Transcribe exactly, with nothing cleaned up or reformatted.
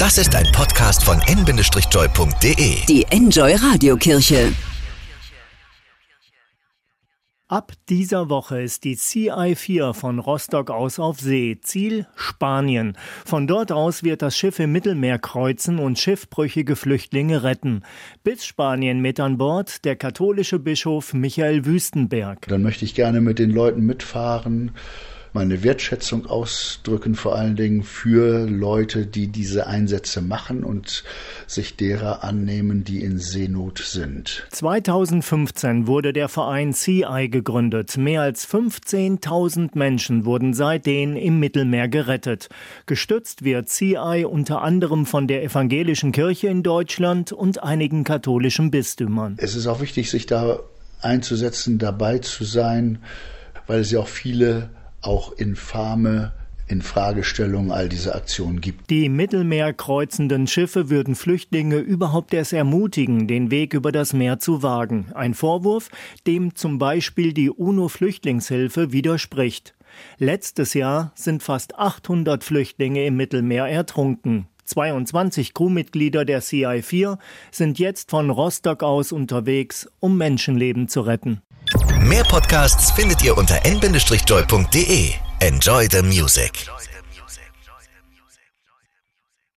Das ist ein Podcast von en Bindestrich-joy punkt de. Die Enjoy Radiokirche. Ab dieser Woche ist die C I vier von Rostock aus auf See. Ziel Spanien. Von dort aus wird das Schiff im Mittelmeer kreuzen und schiffbrüchige Flüchtlinge retten. Bis Spanien mit an Bord der katholische Bischof Michael Wüstenberg. Dann möchte ich gerne mit den Leuten mitfahren, meine Wertschätzung ausdrücken, vor allen Dingen für Leute, die diese Einsätze machen und sich derer annehmen, die in Seenot sind. zweitausendfünfzehn wurde der Verein C I gegründet. Mehr als fünfzehntausend Menschen wurden seitdem im Mittelmeer gerettet. Gestützt wird C I unter anderem von der Evangelischen Kirche in Deutschland und einigen katholischen Bistümern. Es ist auch wichtig, sich da einzusetzen, dabei zu sein, weil es ja auch viele auch infame Infragestellungen all diese Aktionen gibt. Die Mittelmeer kreuzenden Schiffe würden Flüchtlinge überhaupt erst ermutigen, den Weg über das Meer zu wagen. Ein Vorwurf, dem zum Beispiel die UNO-Flüchtlingshilfe widerspricht. Letztes Jahr sind fast achthundert Flüchtlinge im Mittelmeer ertrunken. zweiundzwanzig Crewmitglieder der C I vier sind jetzt von Rostock aus unterwegs, um Menschenleben zu retten. Mehr Podcasts findet ihr unter en Bindestrich-joy punkt de. Enjoy the music.